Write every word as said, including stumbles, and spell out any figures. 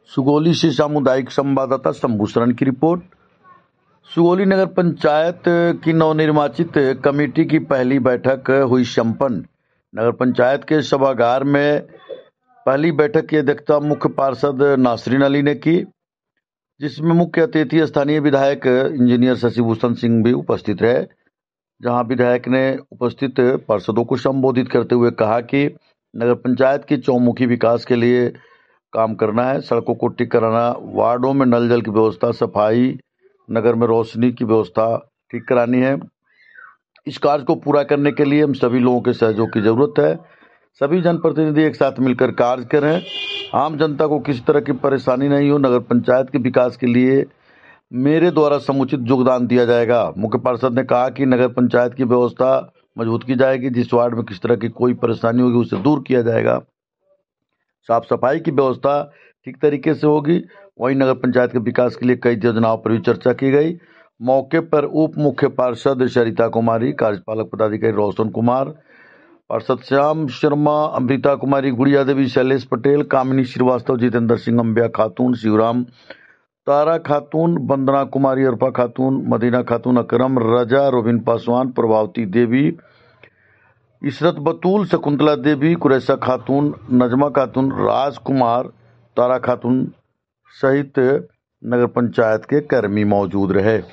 सुगौली से सामुदायिक संवाददाता शंभू शरण की रिपोर्ट। सुगौली नगर पंचायत की नवनिर्वाचित कमेटी की पहली बैठक हुई संपन्न। नगर पंचायत के सभागार में पहली बैठक की अध्यक्षता मुख्य पार्षद नासरीन अली ने की, जिसमें मुख्य अतिथि स्थानीय विधायक इंजीनियर शशिभूषण सिंह भी उपस्थित रहे। जहां विधायक ने उपस्थित पार्षदों को संबोधित करते हुए कहा कि नगर पंचायत की चौमुखी विकास के लिए काम करना है। सड़कों को ठीक कराना, वार्डों में नल जल की व्यवस्था, सफाई, नगर में रोशनी की व्यवस्था ठीक करानी है। इस कार्य को पूरा करने के लिए हम सभी लोगों के सहयोग की जरूरत है। सभी जनप्रतिनिधि एक साथ मिलकर कार्य करें। आम जनता को किसी तरह की परेशानी नहीं हो। नगर पंचायत के विकास के लिए मेरे द्वारा समुचित योगदान दिया जाएगा। मुख्य पार्षद ने कहा कि नगर पंचायत की व्यवस्था मजबूत की जाएगी। जिस वार्ड में किस तरह की कोई परेशानी होगी उसे दूर किया जाएगा। साफ सफाई की व्यवस्था ठीक तरीके से होगी। वहीं नगर पंचायत के विकास के लिए कई योजनाओं पर भी चर्चा की गई। मौके पर उप मुख्य पार्षद सरिता कुमारी, कार्यपालक पदाधिकारी रोशन कुमार, पार्षद श्याम शर्मा, अमृता कुमारी, गुड़िया देवी, शैलेश पटेल, कामिनी श्रीवास्तव, जितेंद्र सिंह, अंबिया खातून, शिवराम, तारा खातून, वंदना कुमारी, अरफा खातून, मदीना खातून, अकरम, रजा, रोबिन पासवान, प्रभावती देवी, इशरत बतूल, शकुंतला देवी, कुरैशा खातून, नजमा खातून, राजकुमार, तारा खातून सहित नगर पंचायत के कर्मी मौजूद रहे।